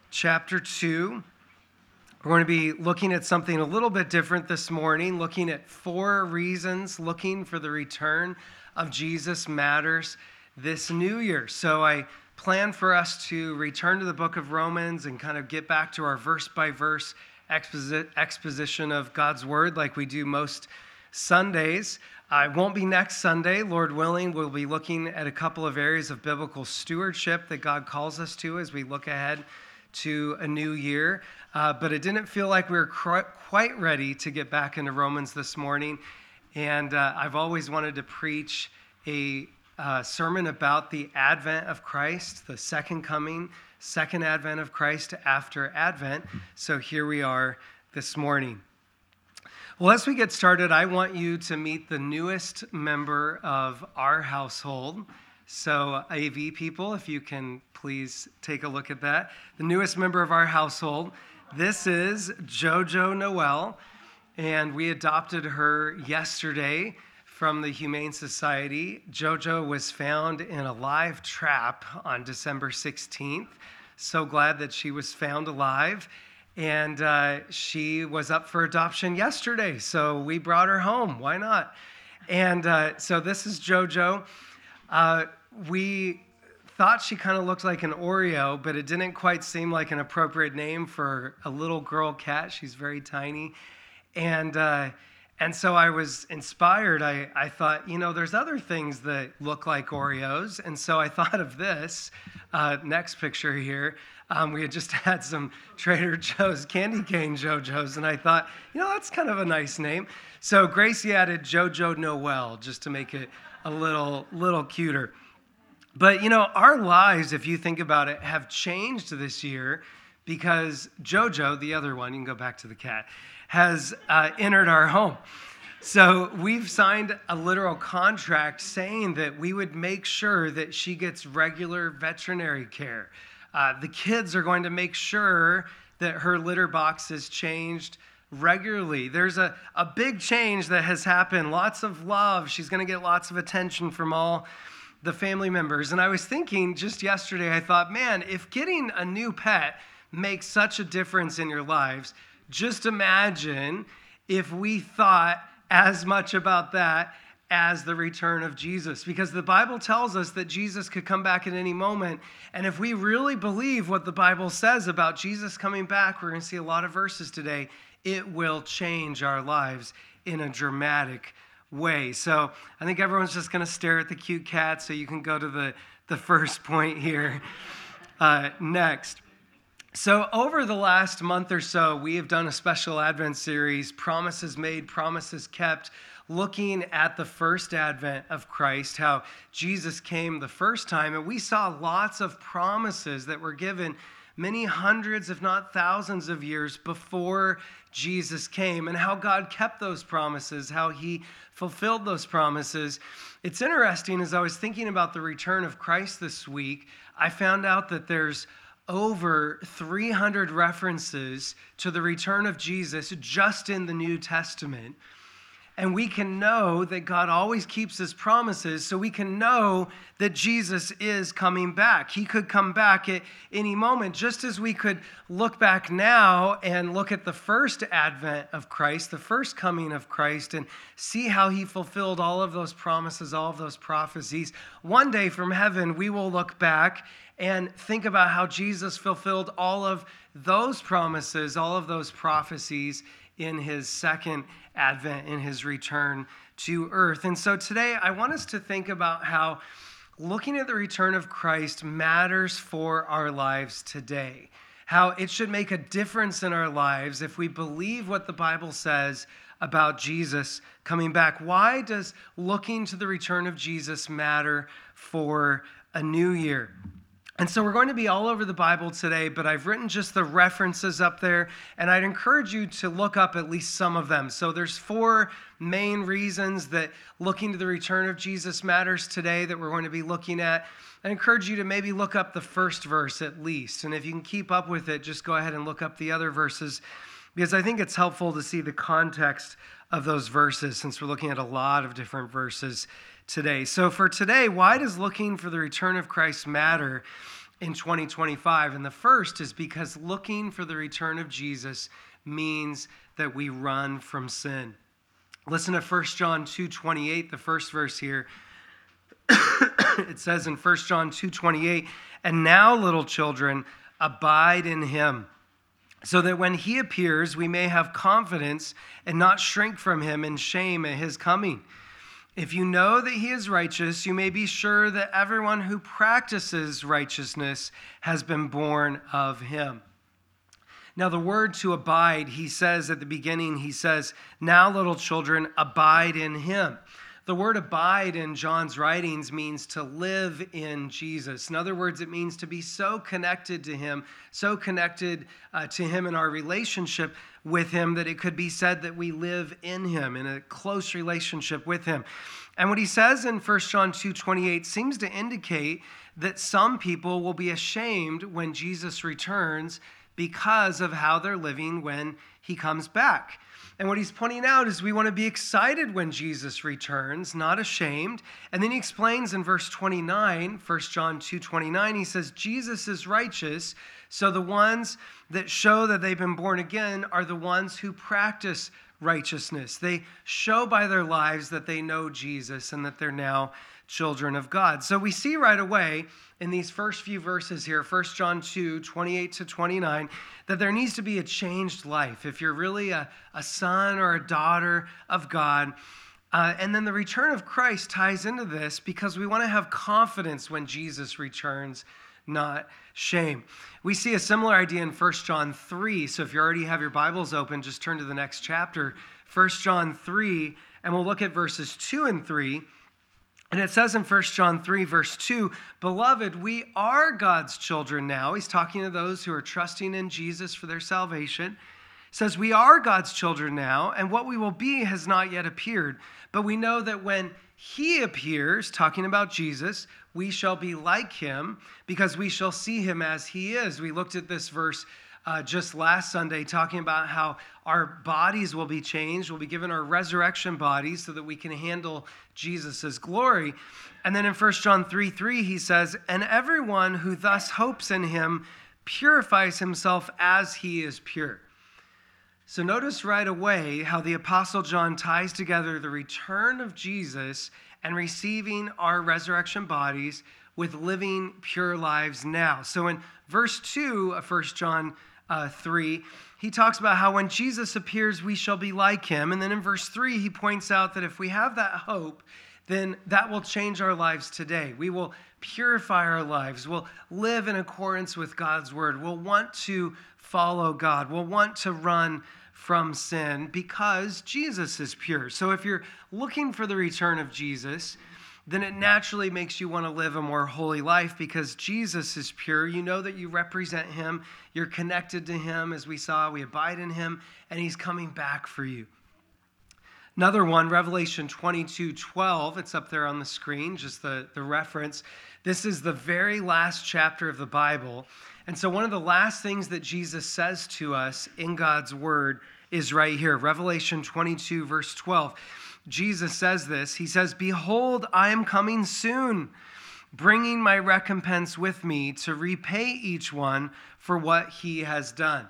chapter 2. We're going to be looking at something a little bit different this morning, looking at 4 reasons looking for the return of Jesus matters this new year. So I plan for us to return to the book of Romans and kind of get back to our verse-by-verse exposition of God's word like we do most Sundays. I won't be next Sunday. Lord willing, we'll be looking at a couple of areas of biblical stewardship that God calls us to as we look ahead to a new year. But it didn't feel like we were quite ready to get back into Romans this morning. And I've always wanted to preach a sermon about the advent of Christ, the second coming, second advent of Christ after Advent. So here we are this morning. Well, as we get started, I want you to meet the newest member of our household. So AV people, if you can please take a look at that. The newest member of our household. This is JoJo Noel, and we adopted her yesterday from the Humane Society. JoJo was found in a live trap on December 16th. So glad that she was found alive. And she was up for adoption yesterday, so we brought her home. Why not? And so this is JoJo. We thought she kind of looked like an Oreo, but it didn't quite seem like an appropriate name for a little girl cat. She's very tiny. And so I was inspired. I thought, there's other things that look like Oreos. And so I thought of this. Next picture here. We had just had some Trader Joe's candy cane JoJo's, and I thought, that's kind of a nice name. So Gracie added JoJo Noel just to make it a little cuter. But, our lives, if you think about it, have changed this year because JoJo, the other one, you can go back to the cat, has entered our home. So we've signed a literal contract saying that we would make sure that she gets regular veterinary care. The kids are going to make sure that her litter box is changed regularly. There's a big change that has happened. Lots of love. She's going to get lots of attention from all the family members. And I was thinking just yesterday, I thought, man, if getting a new pet makes such a difference in your lives, just imagine if we thought as much about that as the return of Jesus, because the Bible tells us that Jesus could come back at any moment. And if we really believe what the Bible says about Jesus coming back, we're going to see a lot of verses today. It will change our lives in a dramatic way. So I think everyone's just going to stare at the cute cat, so you can go to the first point here next. So over the last month or so, we have done a special Advent series, Promises Made, Promises Kept, looking at the first advent of Christ, how Jesus came the first time. And we saw lots of promises that were given many hundreds, if not thousands of years before Jesus came, and how God kept those promises, how he fulfilled those promises. It's interesting, as I was thinking about the return of Christ this week, I found out that there's over 300 references to the return of Jesus just in the New Testament. And we can know that God always keeps his promises, so we can know that Jesus is coming back. He could come back at any moment, just as we could look back now and look at the first advent of Christ, the first coming of Christ, and see how he fulfilled all of those promises, all of those prophecies. One day from heaven, we will look back and think about how Jesus fulfilled all of those promises, all of those prophecies in his second advent, in his return to earth. And so today I want us to think about how looking at the return of Christ matters for our lives today, how it should make a difference in our lives if we believe what the Bible says about Jesus coming back. Why does looking to the return of Jesus matter for a new year? And so we're going to be all over the Bible today, but I've written just the references up there, and I'd encourage you to look up at least some of them. So there's 4 main reasons that looking to the return of Jesus matters today that we're going to be looking at. I encourage you to maybe look up the first verse at least, and if you can keep up with it, just go ahead and look up the other verses, because I think it's helpful to see the context of those verses since we're looking at a lot of different verses today. So for today, why does looking for the return of Christ matter? in 2025. And the first is because looking for the return of Jesus means that we run from sin. Listen to 1 John 2:28, the first verse here. It says in 1 John 2:28, "And now, little children, abide in him, so that when he appears, we may have confidence and not shrink from him in shame at his coming. If you know that he is righteous, you may be sure that everyone who practices righteousness has been born of him." Now, the word to abide, he says at the beginning, he says, "Now, little children, abide in him." The word abide in John's writings means to live in Jesus. In other words, it means to be so connected to him, so connected to him in our relationship with him that it could be said that we live in him, in a close relationship with him. And what he says in 1 John 2:28 seems to indicate that some people will be ashamed when Jesus returns because of how they're living when he comes back. And what he's pointing out is we want to be excited when Jesus returns, not ashamed. And then he explains in verse 29, 1 John 2:29, he says, Jesus is righteous, so the ones that show that they've been born again are the ones who practice righteousness. They show by their lives that they know Jesus and that they're now children of God. So we see right away in these first few verses here, 1 John 2:28 to 29, that there needs to be a changed life. If you're really a son or a daughter of God, and then the return of Christ ties into this because we want to have confidence when Jesus returns, not shame. We see a similar idea in 1 John 3. So if you already have your Bibles open, just turn to the next chapter, 1 John 3, and we'll look at verses 2 and 3. And it says in 1 John 3, verse 2, "Beloved, we are God's children now." He's talking to those who are trusting in Jesus for their salvation. It says, "We are God's children now, and what we will be has not yet appeared. But we know that when he appears," talking about Jesus, "we shall be like him, because we shall see him as he is." We looked at this verse just last Sunday, talking about how our bodies will be changed. We'll be given our resurrection bodies so that we can handle Jesus' glory. And then in 1 John 3:3, he says, "And everyone who thus hopes in him purifies himself as he is pure." So notice right away how the Apostle John ties together the return of Jesus and receiving our resurrection bodies with living pure lives now. So in verse 2 of 1 John 3, he talks about how when Jesus appears, we shall be like him. And then in verse 3, he points out that if we have that hope, then that will change our lives today. We will purify our lives. We'll live in accordance with God's word. We'll want to follow God. We'll want to run from sin because Jesus is pure. So if you're looking for the return of Jesus, then it naturally makes you want to live a more holy life because Jesus is pure. You know that you represent him. You're connected to him, as we saw. We abide in him, and he's coming back for you. Another one, Revelation 22:12. It's up there on the screen, just the reference. This is the very last chapter of the Bible. And so one of the last things that Jesus says to us in God's word is right here. Revelation 22, verse 12. Jesus says this. He says, "Behold, I am coming soon, bringing my recompense with me to repay each one for what he has done."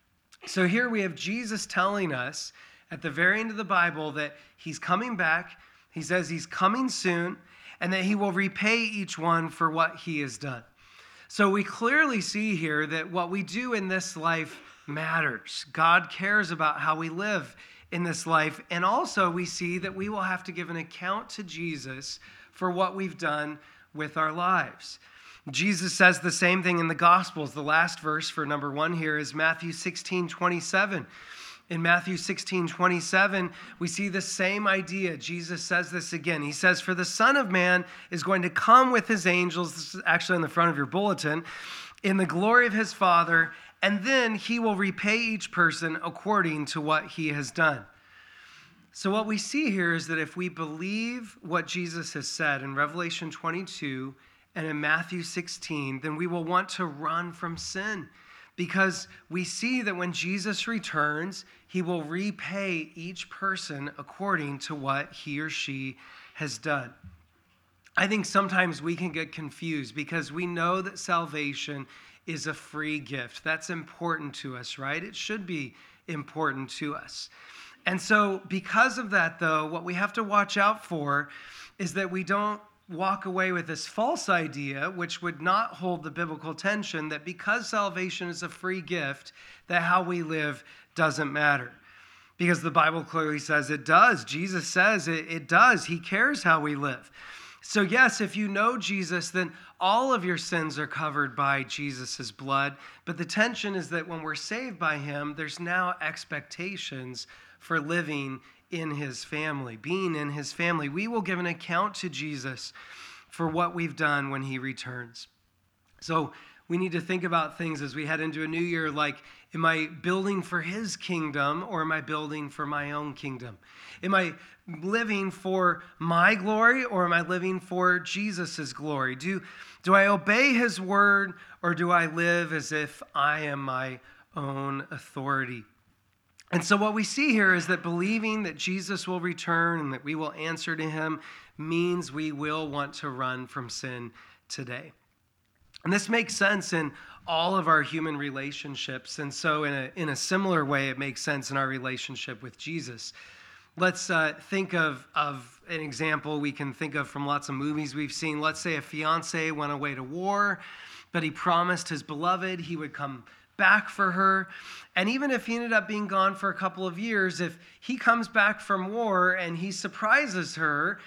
So here we have Jesus telling us at the very end of the Bible that he's coming back. He says he's coming soon and that he will repay each one for what he has done. So we clearly see here that what we do in this life matters. God cares about how we live in this life. And also we see that we will have to give an account to Jesus for what we've done with our lives. Jesus says the same thing in the Gospels. The last verse for number 1 here is Matthew 16:27. In Matthew 16:27, we see the same idea. Jesus says this again. He says, "For the Son of Man is going to come with his angels," this is actually in the front of your bulletin, "in the glory of his Father, and then he will repay each person according to what he has done." So what we see here is that if we believe what Jesus has said in Revelation 22 and in Matthew 16, then we will want to run from sin because we see that when Jesus returns, he will repay each person according to what he or she has done. I think sometimes we can get confused because we know that salvation is a free gift. That's important to us, right? It should be important to us. And so because of that, though, what we have to watch out for is that we don't walk away with this false idea, which would not hold the biblical tension, that because salvation is a free gift, that how we live doesn't matter. Because the Bible clearly says it does. Jesus says it does. He cares how we live. So yes, if you know Jesus, then all of your sins are covered by Jesus' blood. But the tension is that when we're saved by him, there's now expectations for living in his family, being in his family. We will give an account to Jesus for what we've done when he returns. So we need to think about things as we head into a new year like, am I building for his kingdom or am I building for my own kingdom? Am I living for my glory or am I living for Jesus' glory? Do I obey his word or do I live as if I am my own authority? And so what we see here is that believing that Jesus will return and that we will answer to him means we will want to run from sin today. And this makes sense in all of our human relationships. And so in a similar way, it makes sense in our relationship with Jesus. Let's think of an example we can think of from lots of movies we've seen. Let's say a fiance went away to war, but he promised his beloved he would come back for her. And even if he ended up being gone for a couple of years, if he comes back from war and he surprises her,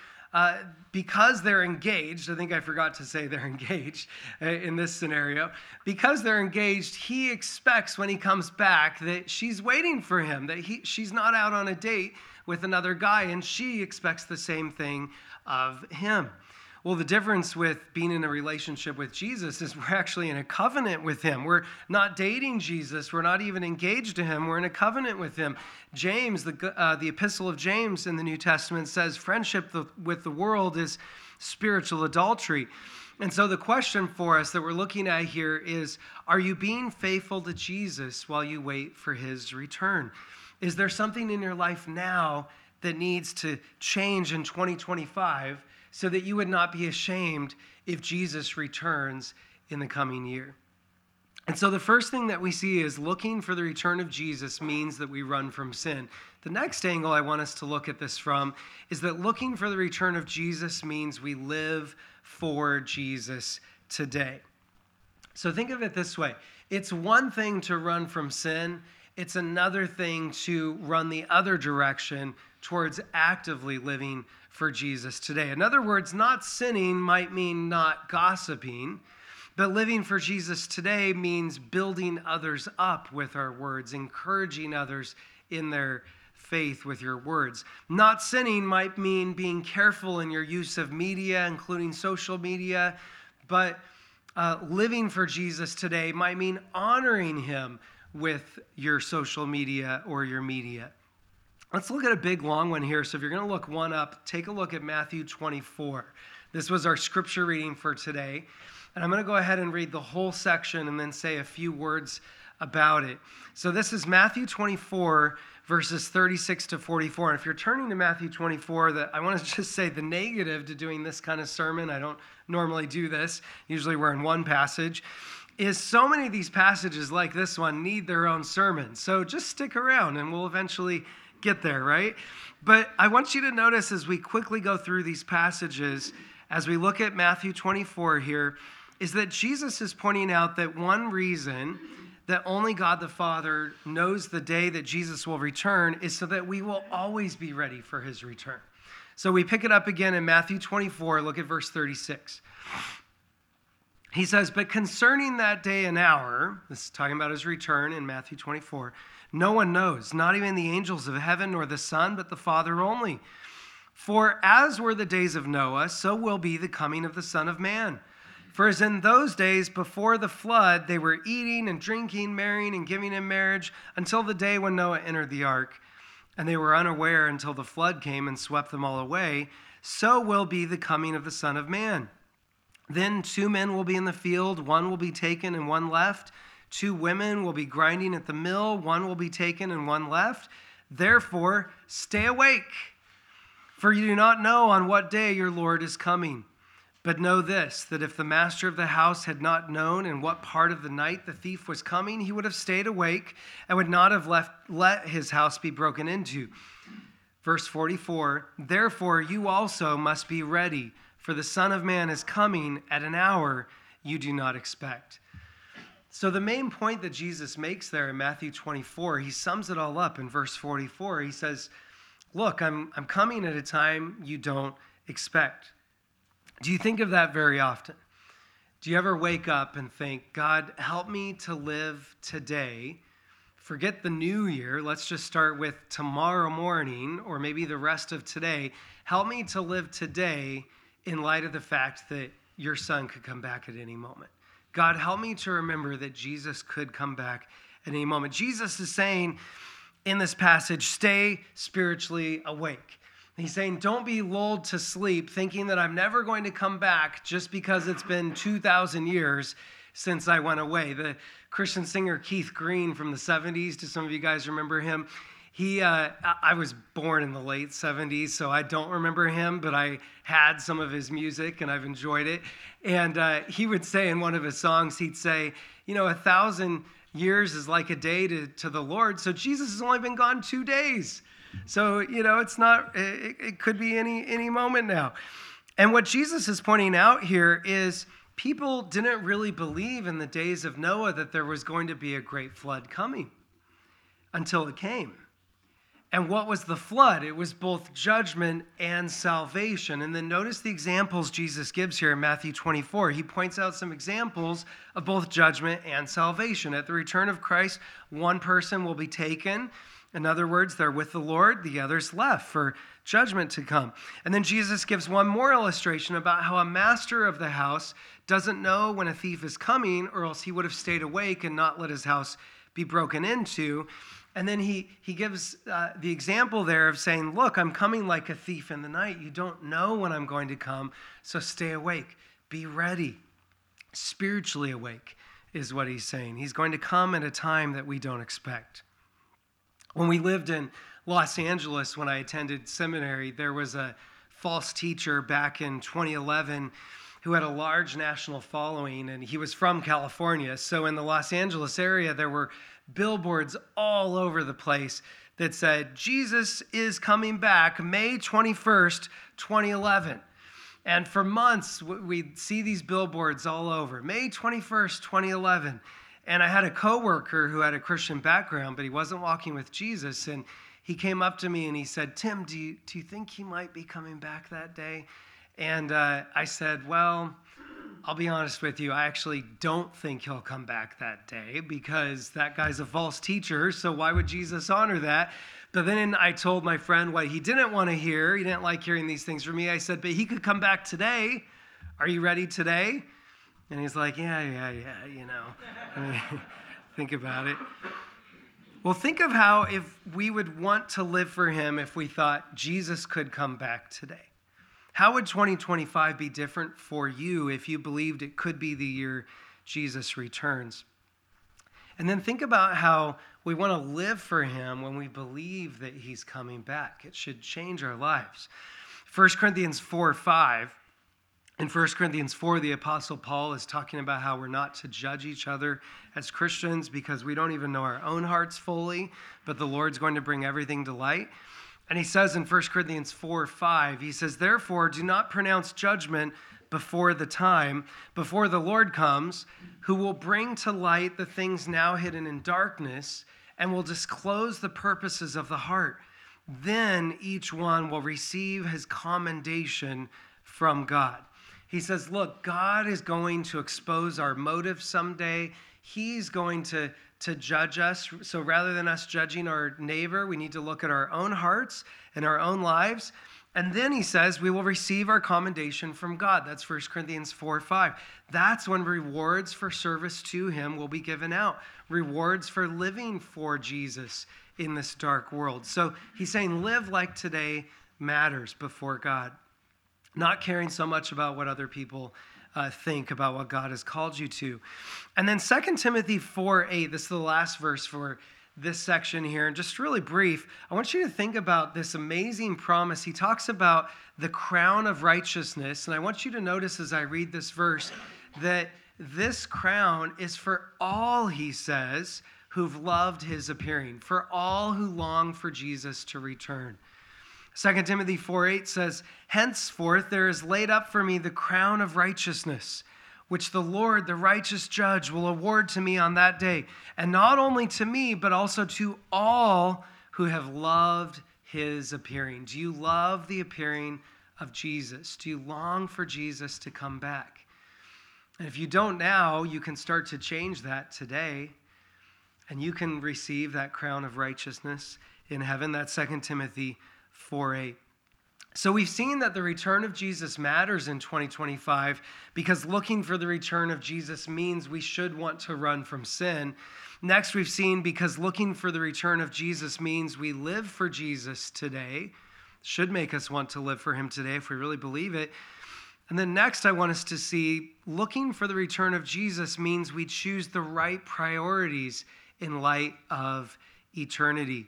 because they're engaged, I think I forgot to say they're engaged in this scenario, because they're engaged, he expects when he comes back that she's waiting for him, that she's not out on a date with another guy, and she expects the same thing of him. Well, the difference with being in a relationship with Jesus is we're actually in a covenant with him. We're not dating Jesus. We're not even engaged to him. We're in a covenant with him. James, the epistle of James in the New Testament says friendship with the world is spiritual adultery. And so the question for us that we're looking at here is, are you being faithful to Jesus while you wait for his return? Is there something in your life now that needs to change in 2025 so that you would not be ashamed if Jesus returns in the coming year? And so the first thing that we see is looking for the return of Jesus means that we run from sin. The next angle I want us to look at this from is that looking for the return of Jesus means we live for Jesus today. So think of it this way. It's one thing to run from sin. It's another thing to run the other direction towards actively living for Jesus today. In other words, not sinning might mean not gossiping, but living for Jesus today means building others up with our words, encouraging others in their faith with your words. Not sinning might mean being careful in your use of media, including social media, but living for Jesus today might mean honoring him with your social media or your media. Let's look at a big long one here. So if you're going to look one up, take a look at Matthew 24. This was our scripture reading for today. And I'm going to go ahead and read the whole section and then say a few words about it. So this is Matthew 24, verses 36 to 44. And if you're turning to Matthew 24, I want to just say the negative to doing this kind of sermon, I don't normally do this. Usually we're in one passage. Is so many of these passages like this one need their own sermon. So just stick around and we'll eventually get there, right? But I want you to notice as we quickly go through these passages, as we look at Matthew 24 here, is that Jesus is pointing out that one reason that only God the Father knows the day that Jesus will return is so that we will always be ready for his return. So we pick it up again in Matthew 24, look at verse 36. He says, but concerning that day and hour, this is talking about his return in Matthew 24, no one knows, not even the angels of heaven nor the Son, but the Father only. For as were the days of Noah, so will be the coming of the Son of Man. For as in those days before the flood, they were eating and drinking, marrying and giving in marriage until the day when Noah entered the ark. And they were unaware until the flood came and swept them all away. So will be the coming of the Son of Man. Then 2 men will be in the field, one will be taken and one left. 2 women will be grinding at the mill, one will be taken and one left. Therefore, stay awake, for you do not know on what day your Lord is coming. But know this, that if the master of the house had not known in what part of the night the thief was coming, he would have stayed awake and would not have let his house be broken into. Verse 44, therefore you also must be ready, for the Son of Man is coming at an hour you do not expect. So the main point that Jesus makes there in Matthew 24, he sums it all up in verse 44. He says, look, I'm coming at a time you don't expect. Do you think of that very often? Do you ever wake up and think, God, help me to live today? Forget the new year. Let's just start with tomorrow morning or maybe the rest of today. Help me to live today in light of the fact that your son could come back at any moment. God, help me to remember that Jesus could come back at any moment. Jesus is saying in this passage, stay spiritually awake. He's saying, don't be lulled to sleep thinking that I'm never going to come back just because it's been 2,000 years since I went away. The Christian singer Keith Green from the 70s, do some of you guys remember him? I was born in the late 70s, so I don't remember him, but I had some of his music and I've enjoyed it. And he would say in one of his songs, he'd say, 1,000 years is like a day to the Lord, so Jesus has only been gone 2 days. So, it's not, it could be any moment now. And what Jesus is pointing out here is people didn't really believe in the days of Noah that there was going to be a great flood coming until it came. And what was the flood? It was both judgment and salvation. And then notice the examples Jesus gives here in Matthew 24. He points out some examples of both judgment and salvation. At the return of Christ, one person will be taken. In other words, they're with the Lord, the others left for judgment to come. And then Jesus gives one more illustration about how a master of the house doesn't know when a thief is coming, or else he would have stayed awake and not let his house be broken into. And then he gives the example there of saying, look, I'm coming like a thief in the night. You don't know when I'm going to come, so stay awake. Be ready. Spiritually awake is what he's saying. He's going to come at a time that we don't expect. When we lived in Los Angeles, when I attended seminary, there was a false teacher back in 2011 who had a large national following, and he was from California. So in the Los Angeles area, there were billboards all over the place that said, Jesus is coming back May 21st, 2011. And for months, we'd see these billboards all over, May 21st, 2011. And I had a coworker who had a Christian background, but he wasn't walking with Jesus. And he came up to me and he said, Tim, do you think he might be coming back that day? And I said, well, I'll be honest with you. I actually don't think he'll come back that day because that guy's a false teacher. So why would Jesus honor that? But then I told my friend what he didn't want to hear. He didn't like hearing these things from me. I said, but he could come back today. Are you ready today? And he's like, yeah, I mean, think about it. Well, think of how if we would want to live for him if we thought Jesus could come back today. How would 2025 be different for you if you believed it could be the year Jesus returns? And then think about how we want to live for him when we believe that he's coming back. It should change our lives. 1 Corinthians 4:5. In 1 Corinthians 4, the Apostle Paul is talking about how we're not to judge each other as Christians because we don't even know our own hearts fully, but the Lord's going to bring everything to light. And he says in 1 Corinthians 4:5, he says, therefore, do not pronounce judgment before the time, before the Lord comes, who will bring to light the things now hidden in darkness and will disclose the purposes of the heart. Then each one will receive his commendation from God. He says, look, God is going to expose our motives someday. He's going to judge us. So rather than us judging our neighbor, we need to look at our own hearts and our own lives. And then he says, we will receive our commendation from God. That's 1 Corinthians 4:5. That's when rewards for service to him will be given out. Rewards for living for Jesus in this dark world. So he's saying, live like today matters before God. Not caring so much about what other people think about what God has called you to. And then 2 Timothy 4:8, this is the last verse for this section here, and just really brief, I want you to think about this amazing promise. He talks about the crown of righteousness, and I want you to notice as I read this verse that this crown is for all, he says, who've loved his appearing, for all who long for Jesus to return. 2 Timothy 4:8 says, "Henceforth there is laid up for me the crown of righteousness, which the Lord, the righteous judge, will award to me on that day, and not only to me, but also to all who have loved his appearing." Do you love the appearing of Jesus? Do you long for Jesus to come back? And if you don't now, you can start to change that today, and you can receive that crown of righteousness in heaven. That's 2 Timothy 4:8. So we've seen that the return of Jesus matters in 2025 because looking for the return of Jesus means we should want to run from sin. Next, we've seen because looking for the return of Jesus means we live for Jesus today. Should make us want to live for him today if we really believe it. And then next, I want us to see looking for the return of Jesus means we choose the right priorities in light of eternity.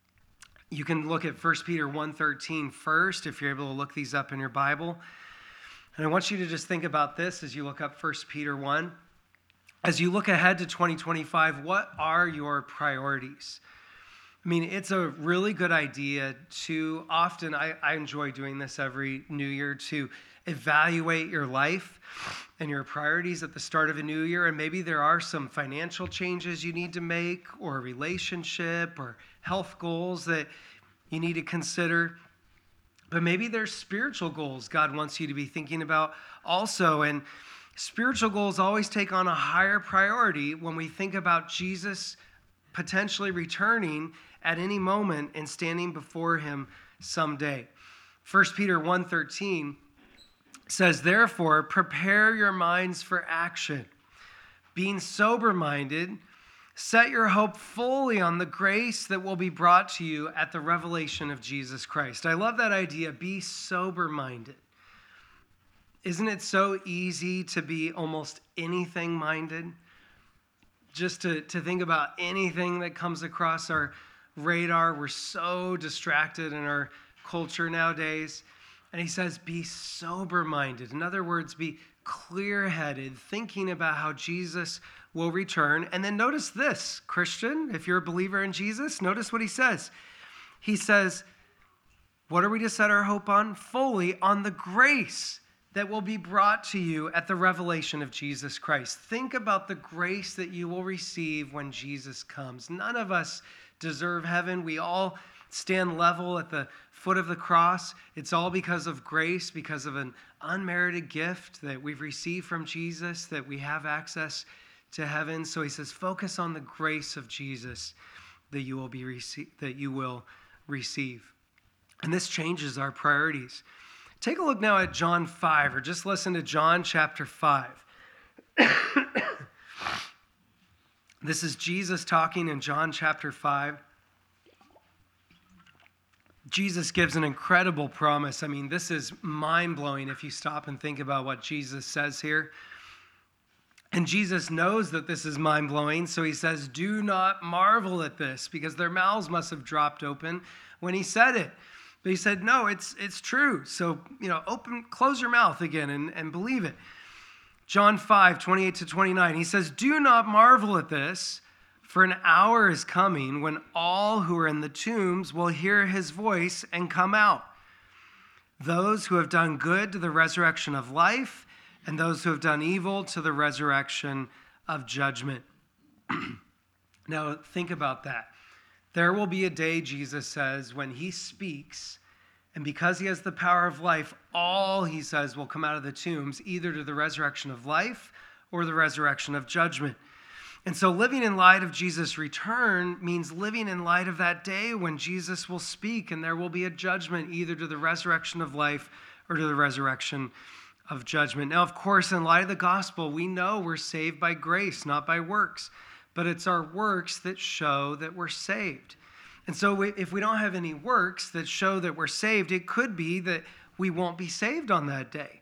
You can look at 1 Peter 1:13 first, if you're able to look these up in your Bible. And I want you to just think about this as you look up 1 Peter 1. As you look ahead to 2025, what are your priorities? I mean, it's a really good idea to often, I enjoy doing this every new year, to evaluate your life and your priorities at the start of a new year. And maybe there are some financial changes you need to make, or a relationship, or health goals that you need to consider. But maybe there's spiritual goals God wants you to be thinking about also. And spiritual goals always take on a higher priority when we think about Jesus potentially returning at any moment and standing before him someday. 1 Peter 1:13 says, "Therefore, prepare your minds for action. Being sober-minded, set your hope fully on the grace that will be brought to you at the revelation of Jesus Christ." I love that idea, be sober-minded. Isn't it so easy to be almost anything-minded? Just to think about anything that comes across our radar. We're so distracted in our culture nowadays. And he says, be sober-minded. In other words, be clear-headed, thinking about how Jesus will return. And then notice this, Christian, if you're a believer in Jesus, notice what he says. He says, what are we to set our hope on? Fully on the grace that will be brought to you at the revelation of Jesus Christ. Think about the grace that you will receive when Jesus comes. None of us deserve heaven. We all stand level at the foot of the cross. It's all because of grace, because of an unmerited gift that we've received from Jesus, that we have access to heaven. So he says, focus on the grace of Jesus that you will receive. And this changes our priorities. Take a look now at John 5, or just listen to John chapter 5. This is Jesus talking in John chapter 5. Jesus gives an incredible promise. I mean, this is mind-blowing if you stop and think about what Jesus says here. And Jesus knows that this is mind-blowing, so he says, do not marvel at this, because their mouths must have dropped open when he said it. But he said, no, it's true. So, close your mouth again and believe it. John 5:28-29, he says, do not marvel at this, for an hour is coming when all who are in the tombs will hear his voice and come out. Those who have done good to the resurrection of life, and those who have done evil to the resurrection of judgment. Now, think about that. There will be a day, Jesus says, when he speaks, and because he has the power of life, all he says will come out of the tombs, either to the resurrection of life or the resurrection of judgment. And so living in light of Jesus' return means living in light of that day when Jesus will speak, and there will be a judgment either to the resurrection of life or to the resurrection of judgment. Now, of course, in light of the gospel, we know we're saved by grace, not by works. But it's our works that show that we're saved. And so if we don't have any works that show that we're saved, it could be that we won't be saved on that day.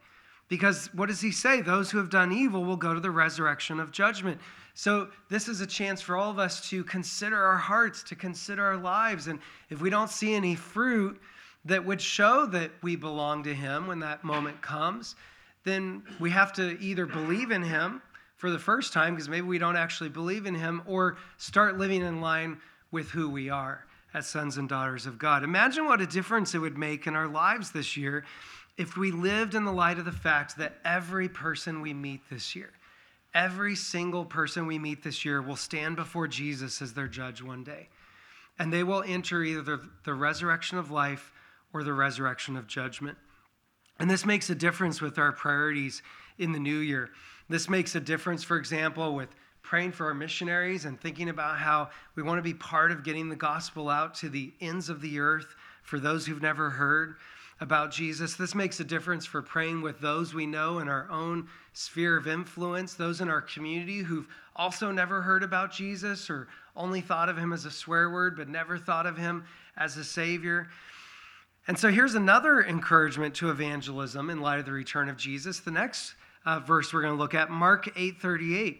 Because what does he say? Those who have done evil will go to the resurrection of judgment. So this is a chance for all of us to consider our hearts, to consider our lives. And if we don't see any fruit that would show that we belong to him when that moment comes, then we have to either believe in him for the first time, because maybe we don't actually believe in him, or start living in line with who we are as sons and daughters of God. Imagine what a difference it would make in our lives this year if we lived in the light of the fact that every person we meet this year, every single person we meet this year will stand before Jesus as their judge one day. And they will enter either the resurrection of life or the resurrection of judgment. And this makes a difference with our priorities in the new year. This makes a difference, for example, with praying for our missionaries and thinking about how we want to be part of getting the gospel out to the ends of the earth for those who've never heard about Jesus. This makes a difference for praying with those we know in our own sphere of influence, those in our community who've also never heard about Jesus or only thought of him as a swear word, but never thought of him as a savior. And so here's another encouragement to evangelism in light of the return of Jesus. The next verse we're going to look at, Mark 8:38.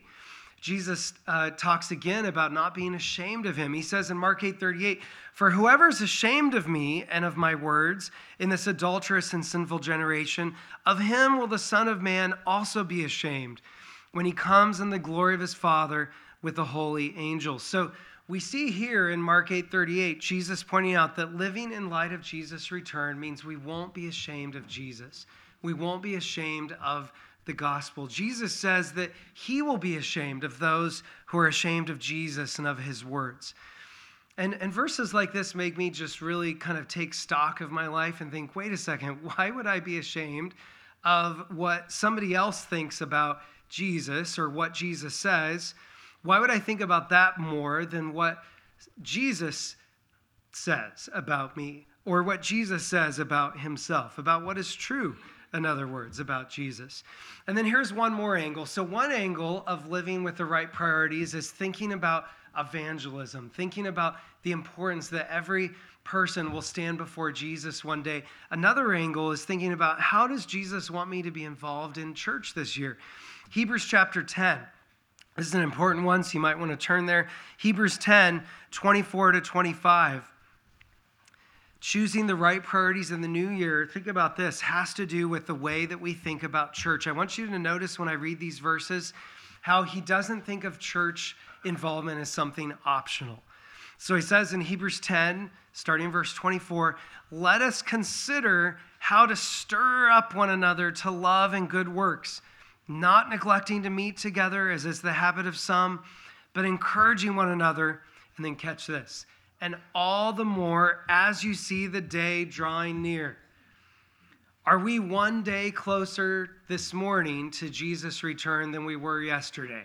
Jesus talks again about not being ashamed of him. He says in Mark 8:38, "For whoever is ashamed of me and of my words in this adulterous and sinful generation, of him will the Son of Man also be ashamed when he comes in the glory of his Father with the holy angels." So we see here in Mark 8:38, Jesus pointing out that living in light of Jesus' return means we won't be ashamed of Jesus. We won't be ashamed of the gospel. Jesus says that he will be ashamed of those who are ashamed of Jesus and of his words. And verses like this make me just really kind of take stock of my life and think, wait a second, why would I be ashamed of what somebody else thinks about Jesus or what Jesus says? Why would I think about that more than what Jesus says about me or what Jesus says about himself, about what is true, in other words, about Jesus? And then here's one more angle. So one angle of living with the right priorities is thinking about evangelism, thinking about the importance that every person will stand before Jesus one day. Another angle is thinking about how does Jesus want me to be involved in church this year? Hebrews chapter 10. This is an important one, so you might want to turn there. Hebrews 10, 24 to 25. Choosing the right priorities in the new year, think about this, has to do with the way that we think about church. I want you to notice when I read these verses how he doesn't think of church involvement as something optional. So he says in Hebrews 10, starting in verse 24, "Let us consider how to stir up one another to love and good works, not neglecting to meet together as is the habit of some, but encouraging one another," and then catch this, "and all the more as you see the day drawing near." Are we one day closer this morning to Jesus' return than we were yesterday?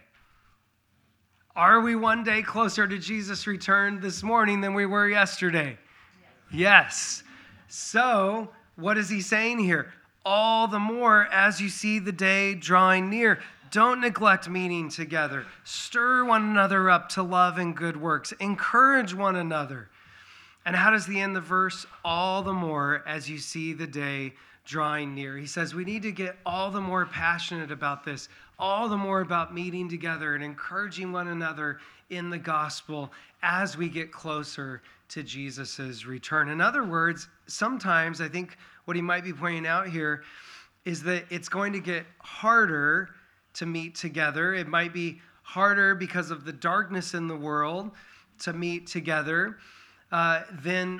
Are we one day closer to Jesus' return this morning than we were yesterday? Yes. So, what is he saying here? All the more as you see the day drawing near. Don't neglect meeting together. Stir one another up to love and good works. Encourage one another. And how does he end the verse? All the more as you see the day drawing near. He says we need to get all the more passionate about this, all the more about meeting together and encouraging one another in the gospel as we get closer to Jesus' return. In other words, sometimes I think what he might be pointing out here is that it's going to get harder to meet together. It might be harder because of the darkness in the world to meet together than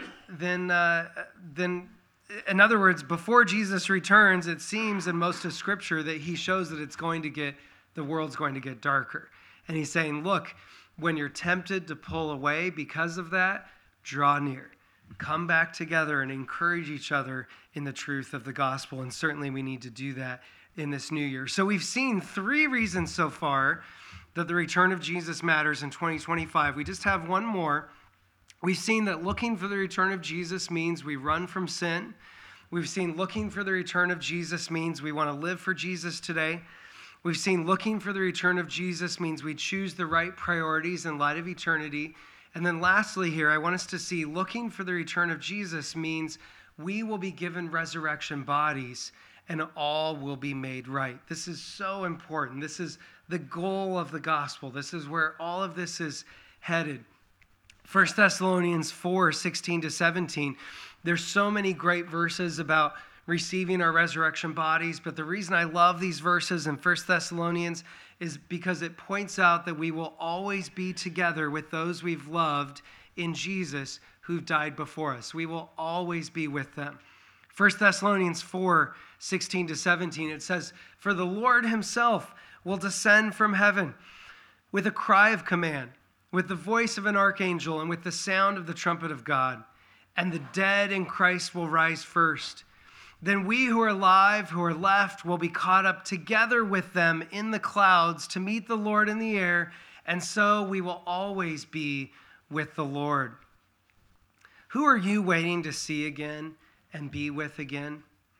in other words, before Jesus returns, it seems in most of Scripture that he shows that the world's going to get darker. And he's saying, look, when you're tempted to pull away because of that, draw near. Come back together and encourage each other in the truth of the gospel. And certainly we need to do that in this new year. So we've seen 3 reasons so far that the return of Jesus matters in 2025. We just have one more. We've seen that looking for the return of Jesus means we run from sin. We've seen looking for the return of Jesus means we want to live for Jesus today. We've seen looking for the return of Jesus means we choose the right priorities in light of eternity. And then lastly here, I want us to see looking for the return of Jesus means we will be given resurrection bodies and all will be made right. This is so important. This is the goal of the gospel. This is where all of this is headed. 1 Thessalonians 4:16-17. There's so many great verses about receiving our resurrection bodies, but the reason I love these verses in 1 Thessalonians is because it points out that we will always be together with those we've loved in Jesus who've died before us. We will always be with them. 1 Thessalonians 4:16-17, it says, "For the Lord himself will descend from heaven with a cry of command, with the voice of an archangel, and with the sound of the trumpet of God. And the dead in Christ will rise first. Then we who are alive, who are left, will be caught up together with them in the clouds to meet the Lord in the air, and so we will always be with the Lord." Who are you waiting to see again and be with again?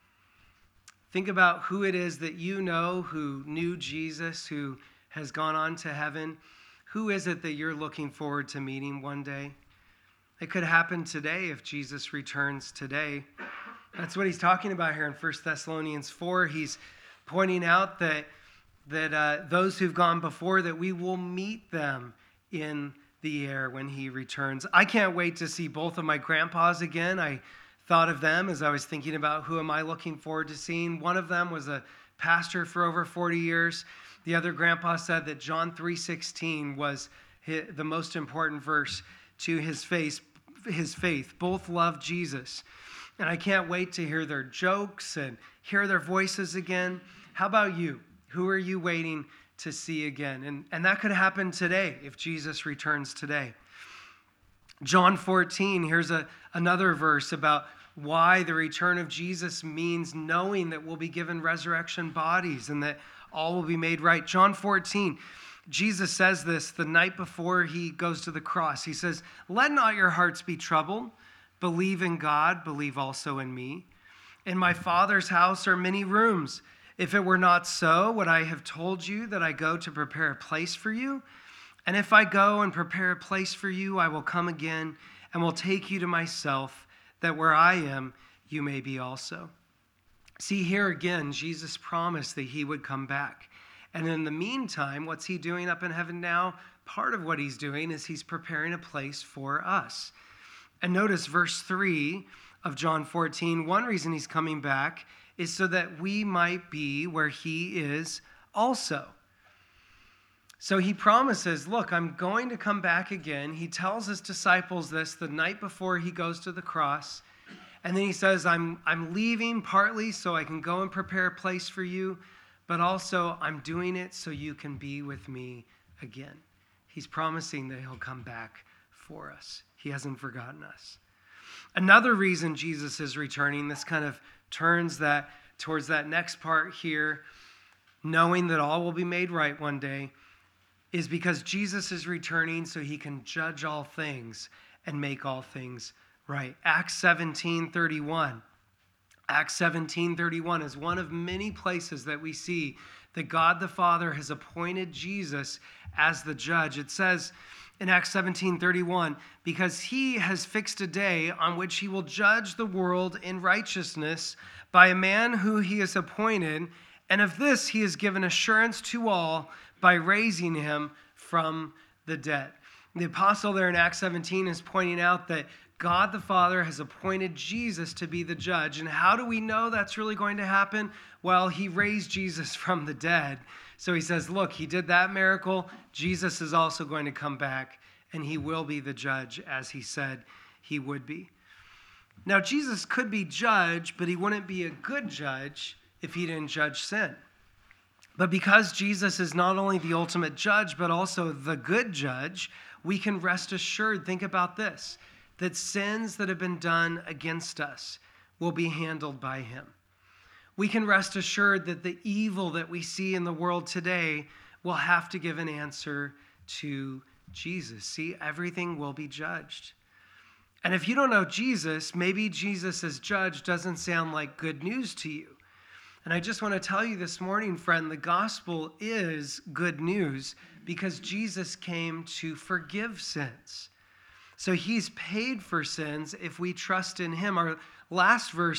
Think about who it is that you know who knew Jesus, who has gone on to heaven. Who is it that you're looking forward to meeting one day? It could happen today if Jesus returns today. That's what he's talking about here in 1 Thessalonians 4. He's pointing out that those who've gone before, that we will meet them in the air when he returns. I can't wait to see both of my grandpas again. I thought of them as I was thinking about who am I looking forward to seeing. One of them was a pastor for over 40 years. The other grandpa said that John 3:16 was the most important verse to his faith. Both loved Jesus. And I can't wait to hear their jokes and hear their voices again. How about you? Who are you waiting to see again? And that could happen today if Jesus returns today. John 14, here's another verse about why the return of Jesus means knowing that we'll be given resurrection bodies and that all will be made right. John 14, Jesus says this the night before he goes to the cross. He says, "Let not your hearts be troubled. Believe in God, believe also in me. In my Father's house are many rooms. If it were not so, would I have told you that I go to prepare a place for you? And if I go and prepare a place for you, I will come again and will take you to myself, that where I am, you may be also." See, here again, Jesus promised that he would come back. And in the meantime, what's he doing up in heaven now? Part of what he's doing is he's preparing a place for us. And notice verse 3 of John 14, one reason he's coming back is so that we might be where he is also. So he promises, look, I'm going to come back again. He tells his disciples this the night before he goes to the cross. And then he says, I'm leaving partly so I can go and prepare a place for you, but also I'm doing it so you can be with me again. He's promising that he'll come back for us. He hasn't forgotten us. Another reason Jesus is returning, this kind of turns that towards that next part here, knowing that all will be made right one day, is because Jesus is returning so he can judge all things and make all things right. Acts 17:31. Acts 17:31 is one of many places that we see that God the Father has appointed Jesus as the judge. It says in Acts 17:31, because he has fixed a day on which he will judge the world in righteousness by a man who he has appointed, and of this he has given assurance to all by raising him from the dead. The apostle there in Acts 17 is pointing out that God the Father has appointed Jesus to be the judge. And how do we know that's really going to happen? Well, he raised Jesus from the dead. So he says, look, he did that miracle. Jesus is also going to come back, and he will be the judge as he said he would be. Now, Jesus could be judge, but he wouldn't be a good judge if he didn't judge sin. But because Jesus is not only the ultimate judge, but also the good judge, we can rest assured, think about this, that sins that have been done against us will be handled by him. We can rest assured that the evil that we see in the world today will have to give an answer to Jesus. See, everything will be judged. And if you don't know Jesus, maybe Jesus as judge doesn't sound like good news to you. And I just want to tell you this morning, friend, the gospel is good news because Jesus came to forgive sins. So he's paid for sins if we trust in him. Our last verse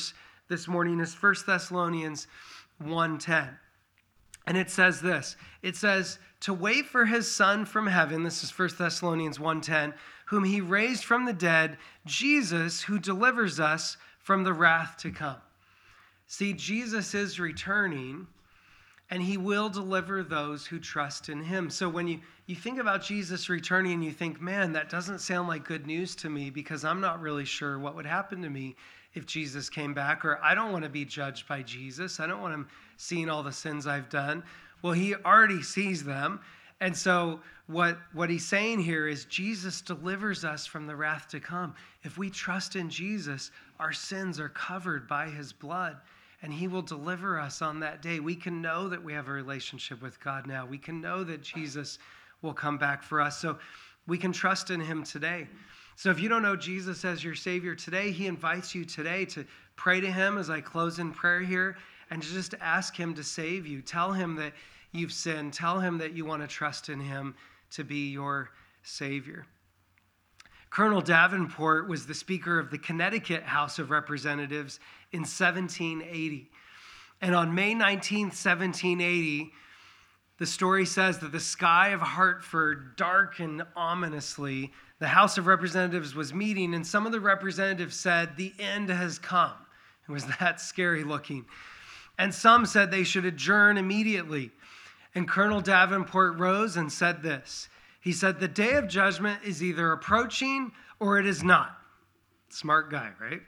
this morning is 1 Thessalonians 1:10. And it says this. It says, to wait for his Son from heaven, this is 1 Thessalonians 1:10, whom he raised from the dead, Jesus, who delivers us from the wrath to come. See, Jesus is returning, and he will deliver those who trust in him. So when you think about Jesus returning, you think, man, that doesn't sound like good news to me, because I'm not really sure what would happen to me if Jesus came back, or I don't want to be judged by Jesus. I don't want him seeing all the sins I've done. Well, he already sees them. And so what he's saying here is Jesus delivers us from the wrath to come. If we trust in Jesus, our sins are covered by his blood, and he will deliver us on that day. We can know that we have a relationship with God now. We can know that Jesus will come back for us. So we can trust in him today. So if you don't know Jesus as your Savior today, he invites you today to pray to him as I close in prayer here, and to just ask him to save you. Tell him that you've sinned. Tell him that you want to trust in him to be your Savior. Colonel Davenport was the Speaker of the Connecticut House of Representatives in 1780. And on May 19th, 1780, the story says that the sky of Hartford darkened ominously. The House of Representatives was meeting, and some of the representatives said, the end has come. It was that scary looking. And some said they should adjourn immediately. And Colonel Davenport rose and said this. He said, the day of judgment is either approaching or it is not. Smart guy, right?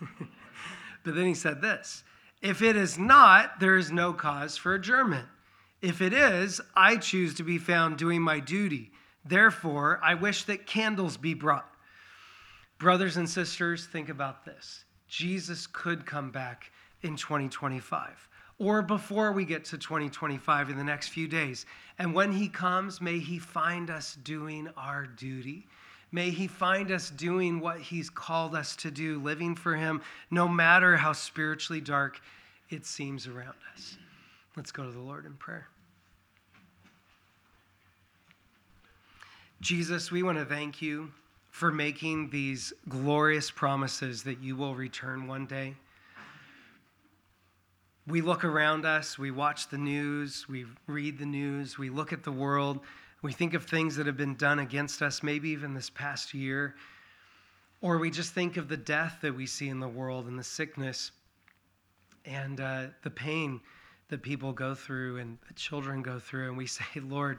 But then he said this. If it is not, there is no cause for adjournment. If it is, I choose to be found doing my duty. Therefore, I wish that candles be brought. Brothers and sisters, think about this. Jesus could come back in 2025, or before we get to 2025 in the next few days. And when he comes, may he find us doing our duty. May he find us doing what he's called us to do, living for him, no matter how spiritually dark it seems around us. Let's go to the Lord in prayer. Jesus, we want to thank you for making these glorious promises that you will return one day. We look around us, we watch the news, we read the news, we look at the world, we think of things that have been done against us, maybe even this past year, or we just think of the death that we see in the world and the sickness and the pain that people go through and the children go through, and we say, Lord,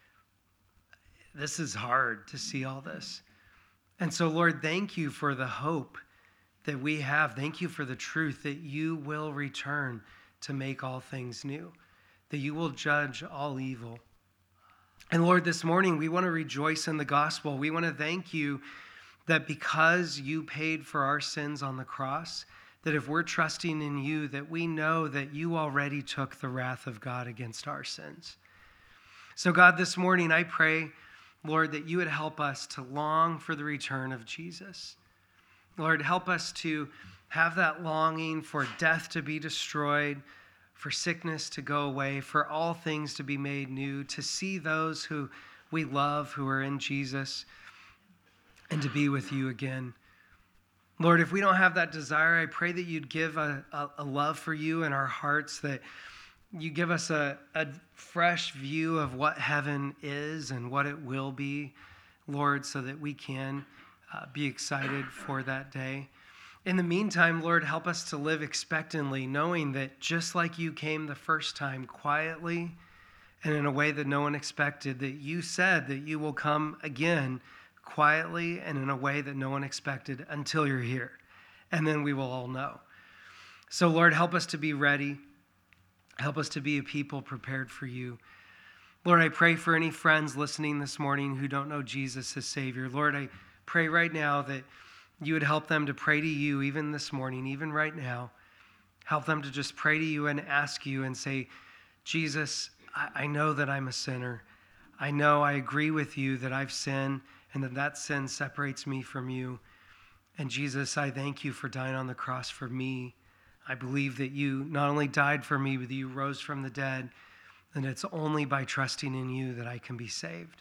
this is hard to see all this. And so, Lord, thank you for the hope that we have. Thank you for the truth that you will return to make all things new, that you will judge all evil. And Lord, this morning, we want to rejoice in the gospel. We want to thank you that because you paid for our sins on the cross, that if we're trusting in you, that we know that you already took the wrath of God against our sins. So God, this morning, I pray, Lord, that you would help us to long for the return of Jesus. Lord, help us to have that longing for death to be destroyed, for sickness to go away, for all things to be made new, to see those who we love who are in Jesus, and to be with you again. Lord, if we don't have that desire, I pray that you'd give a love for you in our hearts, that you give us a fresh view of what heaven is and what it will be, Lord, so that we can be excited for that day. In the meantime, Lord, help us to live expectantly, knowing that just like you came the first time quietly and in a way that no one expected, that you said that you will come again quietly and in a way that no one expected until you're here. And then we will all know. So, Lord, help us to be ready. Help us to be a people prepared for you. Lord, I pray for any friends listening this morning who don't know Jesus as Savior. Lord, I pray right now that you would help them to pray to you even this morning, even right now. Help them to just pray to you and ask you and say, Jesus, I know that I'm a sinner. I know I agree with you that I've sinned and that sin separates me from you. And Jesus, I thank you for dying on the cross for me. I believe that you not only died for me, but that you rose from the dead. And it's only by trusting in you that I can be saved.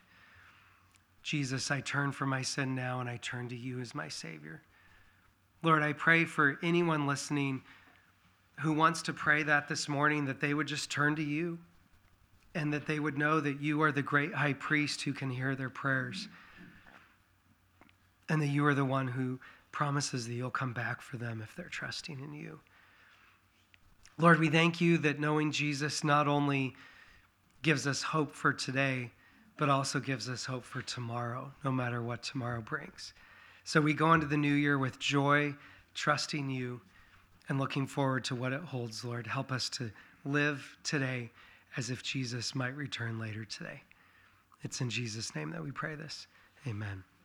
Jesus, I turn from my sin now and I turn to you as my Savior. Lord, I pray for anyone listening who wants to pray that this morning, that they would just turn to you and that they would know that you are the great high priest who can hear their prayers and that you are the one who promises that you'll come back for them if they're trusting in you. Lord, we thank you that knowing Jesus not only gives us hope for today, but also gives us hope for tomorrow, no matter what tomorrow brings. So we go into the new year with joy, trusting you, and looking forward to what it holds, Lord. Help us to live today as if Jesus might return later today. It's in Jesus' name that we pray this. Amen.